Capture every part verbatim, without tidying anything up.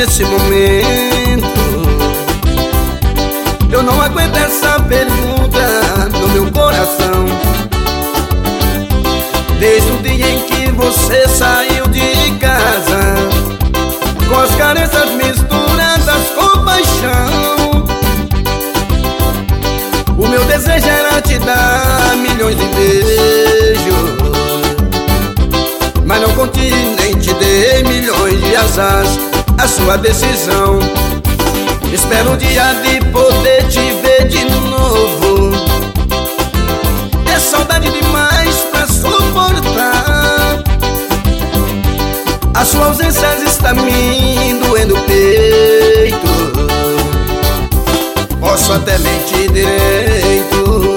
nesse momento. Eu não aguento essa pergunta no meu coração. Desde o dia em que você saiu de casa, com as carências misturadas com paixão, o meu desejo era te dar milhões de beijos, mas não contive nem te dei milhões de azars. A sua decisão. Espero um dia de poder te ver de novo. É saudade demais pra suportar. A sua ausência está me doendo o peito. Posso até mentir direito.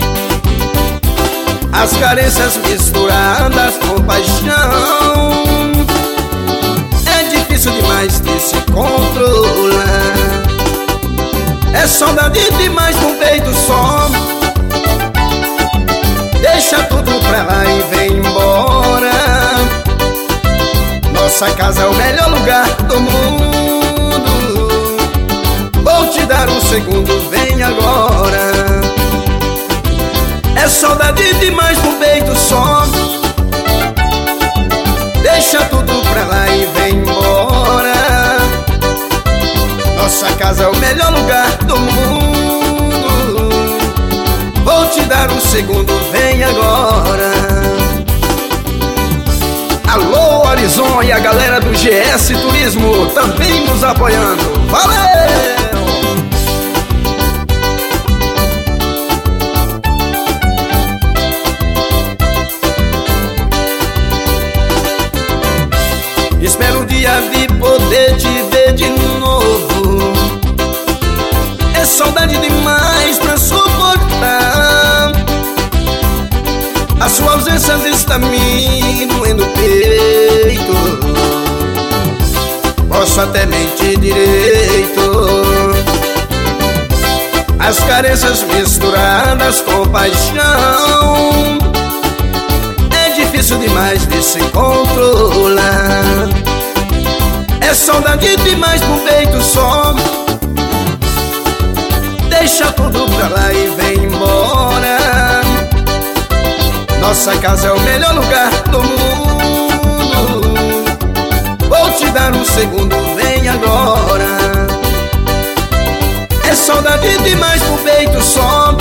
As carências misturadas com paixão, é difícil demais de se controlar. É saudade demais num peito só. Deixa tudo pra lá e vem embora. Nossa casa é o melhor lugar do mundo. Vou te dar um segundo, vem agora. É saudade demais num peito só. Deixa tudo pra lá e vem embora. Nossa casa é o melhor lugar do mundo. Vou te dar um segundo, vem agora. Alô, Horizon e a galera do G S Turismo também nos apoiando. Valeu! Espero um dia de poder te ver de novo. É saudade demais pra suportar. A sua ausência está me doendo o peito. Posso até mentir direito. As carências misturadas com paixão, é difícil demais de se controlar. É saudade demais pro peito só. Deixa tudo pra lá e vem embora. Nossa casa é o melhor lugar do mundo. Vou te dar um segundo, vem agora. É saudade demais pro peito só.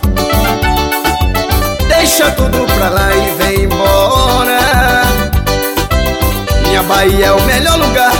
Deixa tudo pra lá e vem embora. Minha Bahia é o melhor lugar